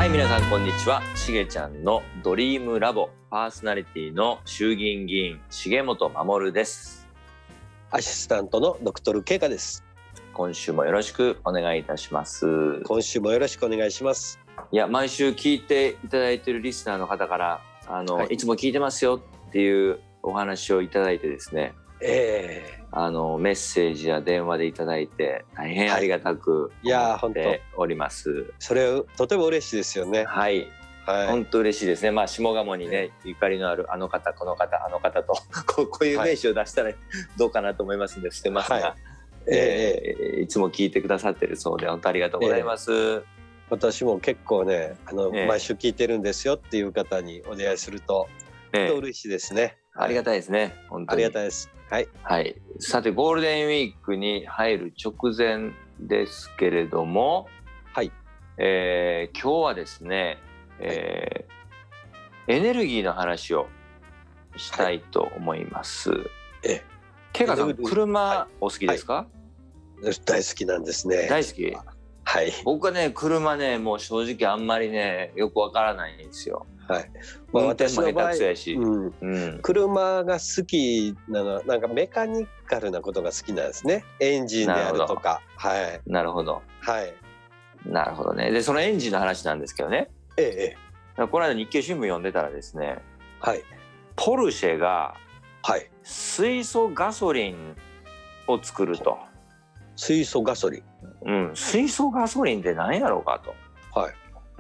はい、皆さんこんにちは。しげちゃんのドリームラボパーソナリティの衆議院議員重本守です。 アシスタントのドクトルケイカです。 今週もよろしくお願いいたします。 今週もよろしくお願いします。 いや、毎週聞いていただいているリスナーの方からいつも聞いてますよっていうお話をいただいてですね、メッセージや電話でいただいて大変ありがたく思っております。 それとても嬉しいですよね。 はい、本当嬉しいですね。まあ下鴨にね、ゆかりのあるあの方この方あの方とこういう名詞を出したらどうかなと思いますのでしてますが、いつも聞いてくださってるそうで本当ありがとうございます。 私も結構ね毎週聞いてるんですよっていう方にお出会いすると本当嬉しいですね。 ありがたいですね。本当にありがたいです。はい、 さてゴールデンウィークに入る直前ですけれども、はい、今日はですね、エネルギーの話をしたいと思います。ケイカさん、車お好きですか？ 大好きなんですね。 大好き。はい。僕はね、車ね、もう正直あんまりねよくわからないんですよ。はい。私の場合、 車が好きなのはなんかメカニカルなことが好きなんですね。エンジンであるとか。はい。 なるほど。はい。なるほどね。でそのエンジンの話なんですけどね。この間日経新聞読んでたらですね。はい。ポルシェが水素ガソリンを作ると。 水素ガソリン。 水素ガソリンって何やろうかと。はい。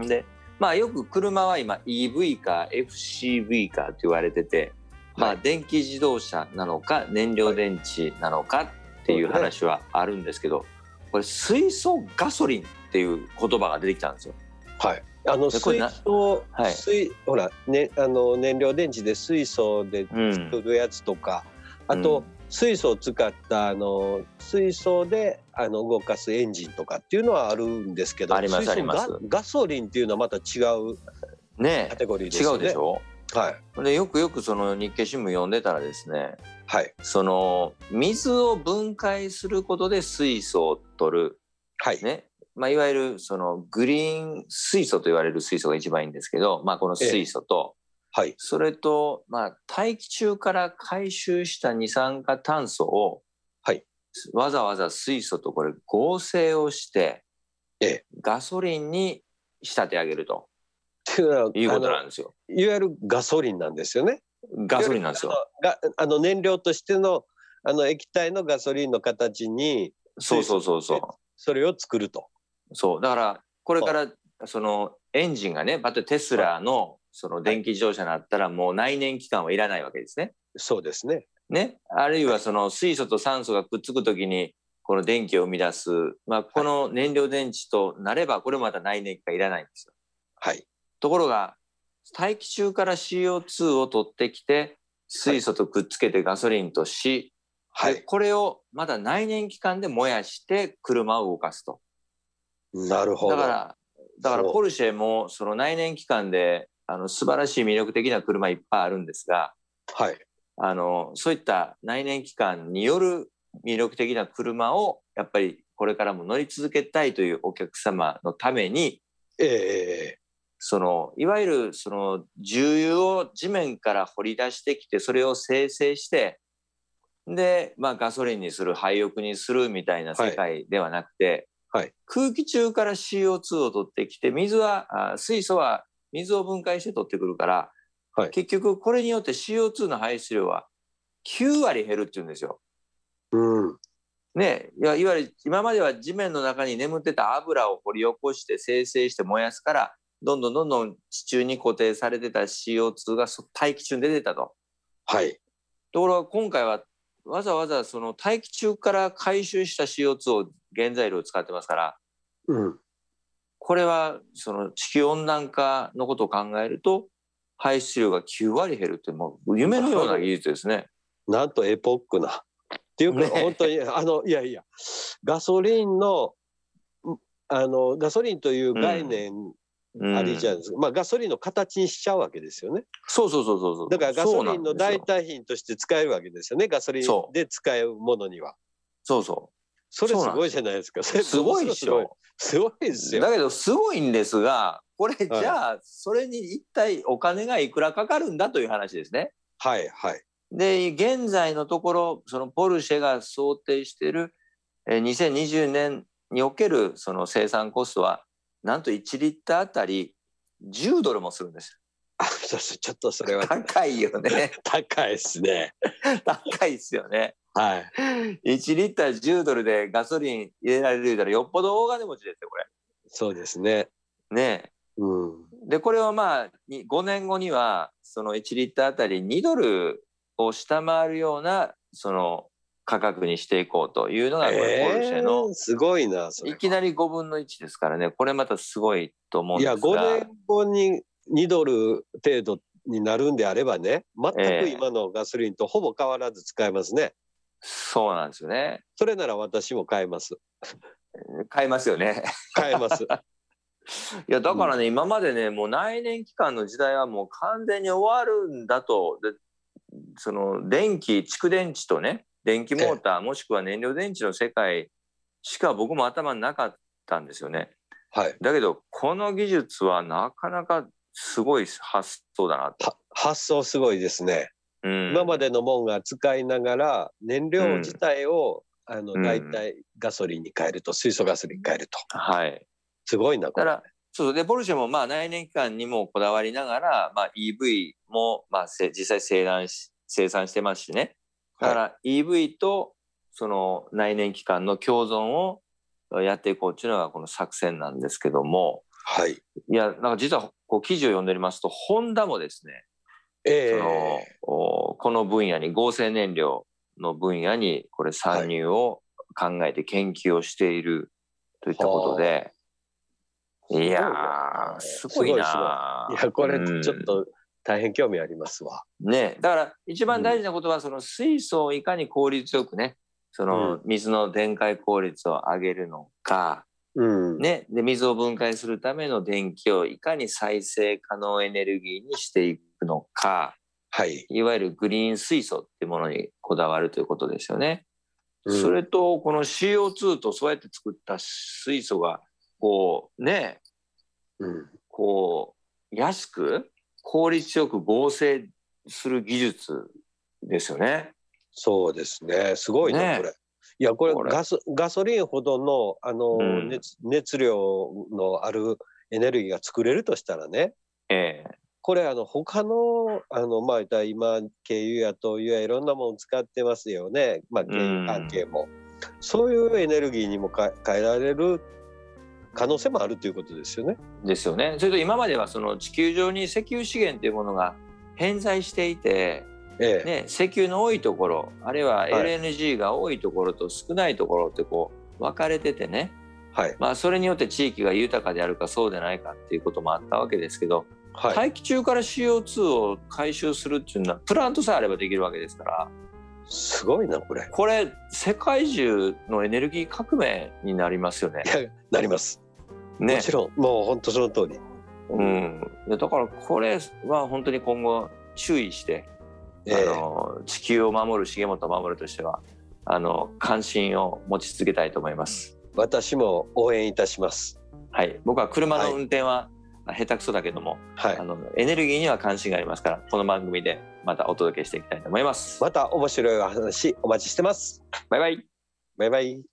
で。まあよく車は今 EV か FCV かと言われてて、まあ電気自動車なのか燃料電池なのかっていう話はあるんですけど、これ水素ガソリンっていう言葉が出てきたんですよ。はい。 ほらね、燃料電池で水素で作るやつとか、あと水素を使った水素で動かすエンジンとかっていうのはあるんですけど、 ありますあります。 ガソリンっていうのはまた違うカテゴリーですよね。 違うでしょ。はい。でよくその日経新聞読んでたらですね、はい、その水を分解することで水素を取る、はいね、まあ、いわゆるそのグリーン水素と言われる水素が一番いいんですけど、まあ、この水素と、はい、それと、まあ、大気中から回収した二酸化炭素を、はい、わざわざ水素とこれ合成をして、ガソリンに仕立て上げるということなんですよ。 いわゆるガソリンなんですよね。 ガソリンなんですよ。 燃料としての液体のガソリンの形にそれを作ると。 そうだからこれからそのエンジンがね、テスラのその電気自動車になったらもう内燃機関はいらないわけですね。 そうですね。 ね、あるいはその水素と酸素がくっつくときにこの電気を生み出す、まあ、この燃料電池となればこれまた内燃機関いらないんですよ。はい。ところが大気中から CO2 を取ってきて水素とくっつけてガソリンとし、はい、これをまた内燃機関で燃やして車を動かすと。 なるほど。 だからポルシェもその内燃機関で素晴らしい魅力的な車いっぱいあるんですが、はい、そういった内燃機関による魅力的な車をやっぱりこれからも乗り続けたいというお客様のために、そのいわゆるその重油を地面から掘り出してきてそれを精製してで、まあ、ガソリンにする廃屋にするみたいな世界ではなくて、空気中から CO2 を取ってきて水素は水を分解して取ってくるから、結局これによって CO2 の排出量は9割減るっていうんですよ。ね、いわゆる今までは地面の中に眠ってた油を掘り起こして精製して燃やすからどんどん地中に固定されてた CO2 が大気中に出てたと。ところが今回はわざわざその大気中から回収した CO2 を原材料を使ってますから、これはその地球温暖化のことを考えると排出量が9割減るってもう夢のような技術ですね。 なんとエポックなっていうか、本当にいやガソリンのガソリンという概念ありじゃないですか、まあ、ガソリンの形にしちゃうわけですよね。 そうだからガソリンの代替品として使えるわけですよね。ガソリンで使うものには。それすごいじゃないですか。 すごいでしょ。 すごいですよ。 だけどすごいんですが、 これじゃあそれに一体お金がいくらかかるんだという話ですね。 はいはい。 で現在のところそのポルシェが想定している2020年におけるその生産コストはなんと1リッターあたり10ドルもするんですよ。 ちょっとそれは高いよね。 高いですね。 高いですよね。 はい。 1リッター10ドルでガソリン入れられるからよっぽど大金持ちですよこれ。 そうですね。 ねえ。 うん、 でこれをまあ5年後にはその1リッターあたり2ドルを下回るようなその価格にしていこうというのがこれポルシェの、 すごいなそれ。 いきなり5分の1ですからね。これまたすごいと思うんですが。 いや5年後に2ドル程度になるんであればね、全く今のガソリンとほぼ変わらず使えますね。 そうなんですよね。 それなら私も買えます。 買えますよね。 買えます。 いやだからね、今までねもう内燃機関の時代はもう完全に終わるんだと。でその蓄電池とね電気モーターもしくは燃料電池の世界しか僕も頭になかったんですよね。 はい、 だけどこの技術はなかなかすごい発想だなと。 発想すごいですね。今までのもんが使いながら燃料自体を、大体ガソリンに変えると、水素ガソリンに変えると。 はい。 すごいなこれ。 だからそうでポルシェもまあ内燃機関にもこだわりながら、まあ、EV もまあ実際生産してますしね。だから EV とその内燃機関の共存をやっていこうっていうのがこの作戦なんですけども、 はい、 いやなんか実はこう記事を読んでおりますとホンダもですね、この分野に合成燃料の分野にこれ参入を考えて研究をしているといったことで、いやーすごいな。 いやこれちょっと大変興味ありますわ。 ね、だから一番大事なことはその水素をいかに効率よくねその水の電解効率を上げるのか、ね、で水を分解するための電気をいかに再生可能エネルギーにしていくのか、 はい、 いわゆるグリーン水素っていうものにこだわるということですよね。それとこの CO2 とそうやって作った水素がこうね、こう安く効率よく合成する技術ですよね。 そうですね。すごいねこれ。いやこれガソリンほどの熱量のあるエネルギーが作れるとしたらね。これ他のまあ今軽油や灯油やいろんなもの使ってますよね。まあ原油関係も、そういうエネルギーにも変えられる可能性もあるということですよね。 ですよね。それと今まではその地球上に石油資源というものが偏在していて、ね、石油の多いところあるいは LNG が多いところと少ないところってこう分かれててね、まあ、それによって地域が豊かであるかそうでないかっていうこともあったわけですけど、大気中から CO2 を回収するっていうのはプラントさえあればできるわけですから、 すごいなこれ世界中のエネルギー革命になりますよね。 なります、ね、もちろんもう本当その通り、 だからこれは本当に今後注意して、地球を守る重本守としては関心を持ち続けたいと思います。 私も応援いたします。 はい、僕は車の運転は下手くそだけども、エネルギーには関心がありますからこの番組でまたお届けしていきたいと思います。 また面白い話お待ちしてます。 バイバイ。 バイバイ。